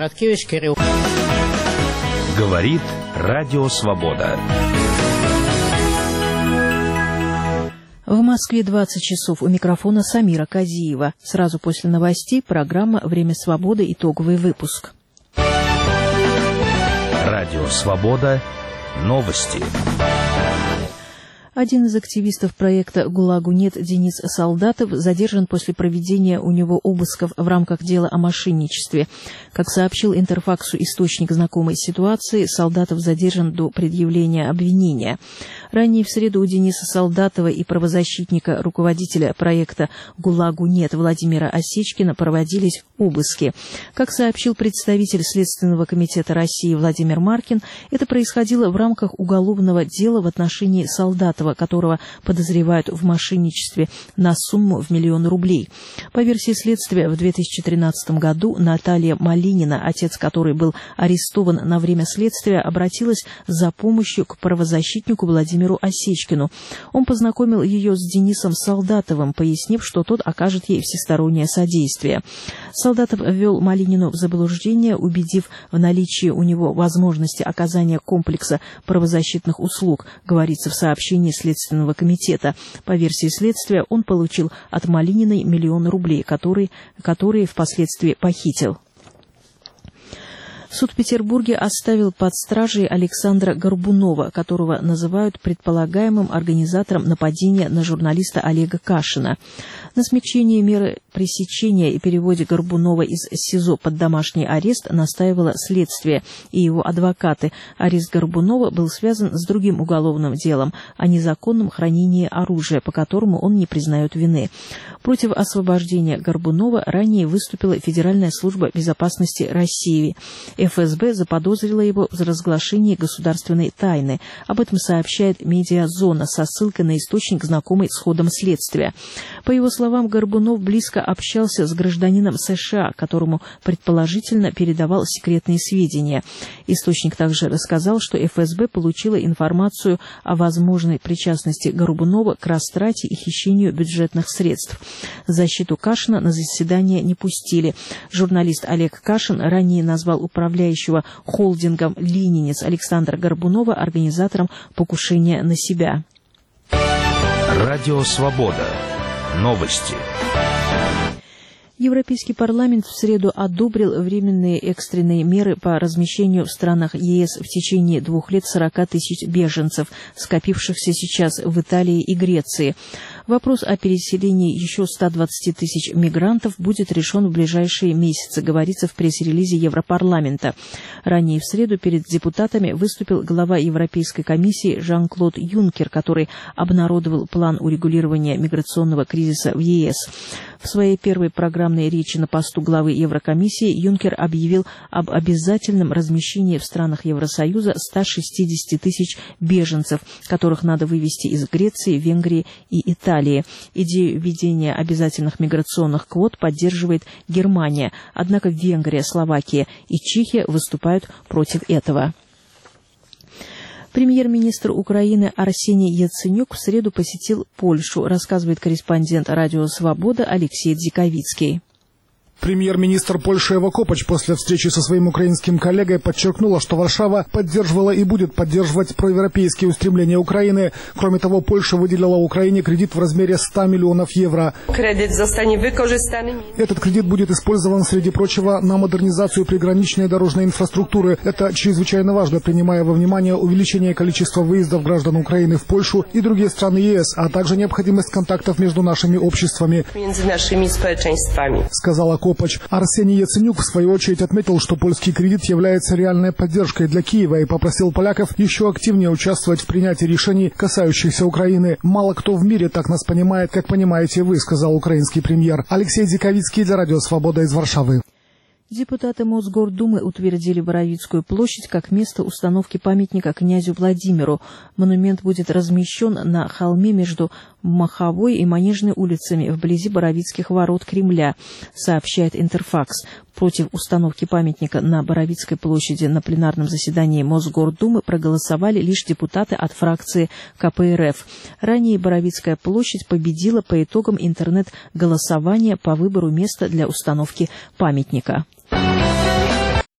Говорит Радио Свобода. В Москве 20 часов. У микрофона Самира Казиева. Сразу после новостей программа «Время свободы». Итоговый выпуск. Радио Свобода. Новости. Один из активистов проекта «ГУЛАГу нет» Денис Солдатов задержан после проведения у него обысков в рамках дела о мошенничестве. Как сообщил Интерфаксу источник знакомой ситуации, Солдатов задержан до предъявления обвинения. Ранее в среду у Дениса Солдатова и правозащитника, руководителя проекта «ГУЛАГу нет» Владимира Осечкина проводились обыски. Как сообщил представитель Следственного комитета России Владимир Маркин, это происходило в рамках уголовного дела в отношении Солдатова, которого подозревают в мошенничестве на сумму в 1 миллион рублей. По версии следствия, в 2013 году Наталья Малинина, отец которой был арестован на время следствия, обратилась за помощью к правозащитнику Владимиру Осечкину. Он познакомил ее с Денисом Солдатовым, пояснив, что тот окажет ей всестороннее содействие. Солдатов ввел Малинину в заблуждение, убедив в наличии у него возможности оказания комплекса правозащитных услуг, говорится в сообщении Следственного комитета. По версии следствия, он получил от Малининой 1 миллион рублей, которые впоследствии похитил. Суд в Петербурге оставил под стражей Александра Горбунова, которого называют предполагаемым организатором нападения на журналиста Олега Кашина. На смягчении меры пресечения и переводе Горбунова из СИЗО под домашний арест настаивало следствие и его адвокаты. Арест Горбунова был связан с другим уголовным делом о незаконном хранении оружия, по которому он не признает вины. Против освобождения Горбунова ранее выступила Федеральная служба безопасности России. ФСБ заподозрила его в разглашении государственной тайны. Об этом сообщает «Медиазона» со ссылкой на источник, знакомый с ходом следствия. По его словам, Горбунов близко общался с гражданином США, которому предположительно передавал секретные сведения. Источник также рассказал, что ФСБ получила информацию о возможной причастности Горбунова к растрате и хищению бюджетных средств. Защиту Кашина на заседание не пустили. Журналист Олег Кашин ранее назвал управляющего холдингом «Ленинец» Александра Горбунова организатором покушения на себя. Радио Свобода. Новости. Европейский парламент в среду одобрил временные экстренные меры по размещению в странах ЕС в течение 2 лет 40 тысяч беженцев, скопившихся сейчас в Италии и Греции. Вопрос о переселении еще 120 тысяч мигрантов будет решен в ближайшие месяцы, говорится в пресс-релизе Европарламента. Ранее в среду перед депутатами выступил глава Европейской комиссии Жан-Клод Юнкер, который обнародовал план урегулирования миграционного кризиса в ЕС. В своей первой программной речи на посту главы Еврокомиссии Юнкер объявил об обязательном размещении в странах Евросоюза 160 тысяч беженцев, которых надо вывести из Греции, Венгрии и Италии. Идею введения обязательных миграционных квот поддерживает Германия, однако Венгрия, Словакия и Чехия выступают против этого. Премьер-министр Украины Арсений Яценюк в среду посетил Польшу, рассказывает корреспондент «Радио Свобода» Алексей Дзиковицкий. Премьер-министр Польши Эва Копач после встречи со своим украинским коллегой подчеркнула, что Варшава поддерживала и будет поддерживать проевропейские устремления Украины. Кроме того, Польша выделила Украине кредит в размере 100 миллионов евро. Этот кредит будет использован, среди прочего, на модернизацию приграничной дорожной инфраструктуры. Это чрезвычайно важно, принимая во внимание увеличение количества выездов граждан Украины в Польшу и другие страны ЕС, а также необходимость контактов между нашими обществами, сказала Копач. Арсений Яценюк, в свою очередь, отметил, что польский кредит является реальной поддержкой для Киева и попросил поляков еще активнее участвовать в принятии решений, касающихся Украины. «Мало кто в мире так нас понимает, как понимаете вы», сказал украинский премьер. Алексей Дзиковицкий для Радио Свобода из Варшавы. Депутаты Мосгордумы утвердили Боровицкую площадь как место установки памятника князю Владимиру. Монумент будет размещен на холме между Маховой и Манежной улицами вблизи Боровицких ворот Кремля, сообщает Интерфакс. Против установки памятника на Боровицкой площади на пленарном заседании Мосгордумы проголосовали лишь депутаты от фракции КПРФ. Ранее Боровицкая площадь победила по итогам интернет-голосования по выбору места для установки памятника.